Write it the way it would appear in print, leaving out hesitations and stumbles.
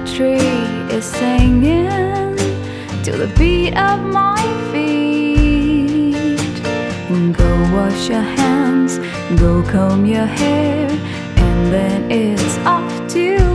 tree is singing to the beat of my feet. Go wash your hands, go comb your hair, and then it's off to